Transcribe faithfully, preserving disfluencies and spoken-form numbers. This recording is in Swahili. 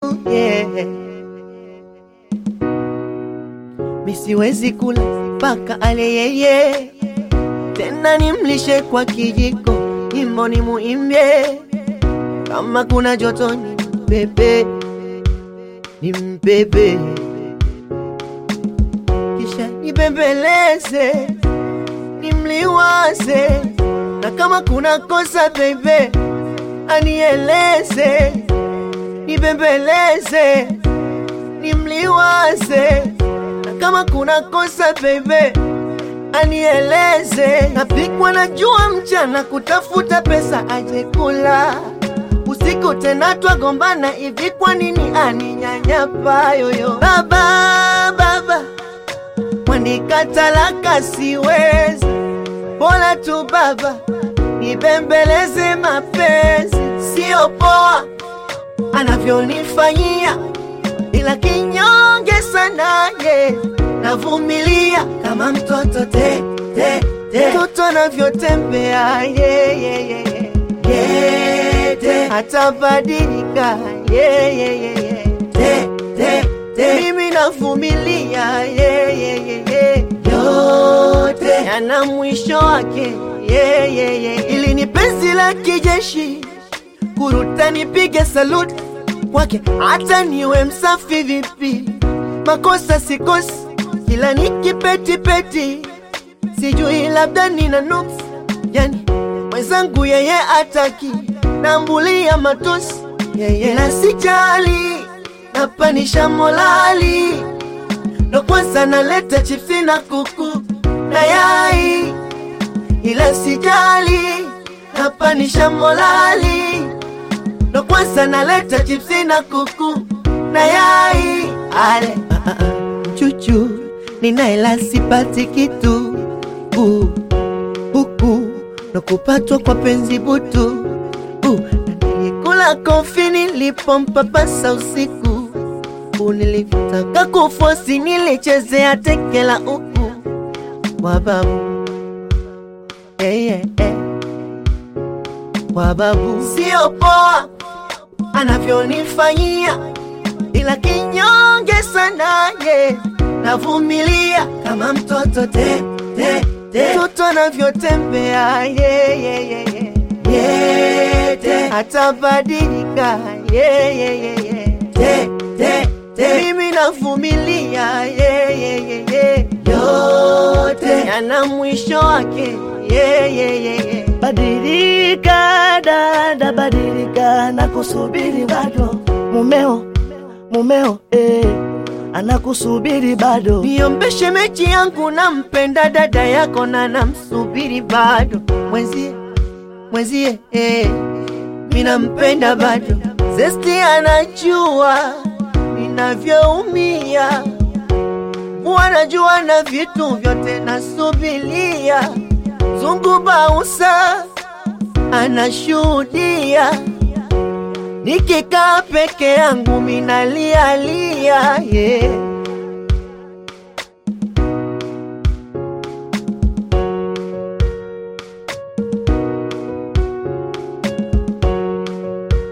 yeah. Misiwezi kula paka ale yeye, tena nimlishe kwa kijiko, nyimbo ni muimbie. Kama kuna joto ni mbebe, ni mbebe, kisha nibembeleze, nimliwaze. Na kama kuna kosa baby, anieleze, nibembeleze, nimliwaze. Na kama kuna kosa baby, anieleze. Napikwa na jua mchana kutafuta pesa aje kula, usiku tena twagombana hivi kwa nini aninyanyapa yoyo. Baba, baba, mwandika talaka siwezi, bora tu baba, nibembeleze mapenzi. Sio poa anavyonifanyia, ila kinyonge sana ye, navumilia kama mtoto te, te, te. Mtoto anavyotembea ye, ye, ye, ye. Te, atabadilika ye, ye, ye, ye. Te, te, te. Mimi navumilia ye, ye, ye, ye. Yote yana mwisho wake ye, ye, ye. Ili ni penzi la kijeshi, kuruta nipige salute kwake, hata niwe msafi vipi, makosa sikosi, kila nikipeti peti, sijui labda nina nuks. Yani mwenzangu yeye ataki, nambulia matusi yeye na sijali, napanisha molali. Ndo kwanza naleta chipsi na kuku na yai, ila sijali, napanisha molali. Ndo kwanza naleta chipsi na kuku na yai. Ale uh, uh, uh. Chuchu ninaela sipati kitu uh, huku ndo kupatwa kwa penzi butu uh, nilikula kofi nilipompapasa usiku uh, nilitaka kufosi nilichezea tekela uku wababu eh, eh, eh. Wababu sio poa anavyonifanyia, ila kinyonge sana ye, navumilia kama mtoto te, te, te. Mtoto anavyotembea ye, ye, ye, ye. Ye, te. Atabadilika ye, ye, ye, ye. Te, te, te. Mimi navumilia ye, ye, ye, ye. Yote yana mwisho wake ye, ye, ye, ye. Badilika dada, badilika, nakusubiri bado. Mumeo, mumeo eh, anakusubiri bado. Niombe shemeji yangu, nampenda dada yako na namsubiri bado. Mwenzie, mwenzie eh, mimi nampenda bado. Zesti anajua ninavyoumia, wanajua na vitu vyote nasubilia. Zungu bausa anashuhudia, nikikaa peke yangu minalia lia yeah.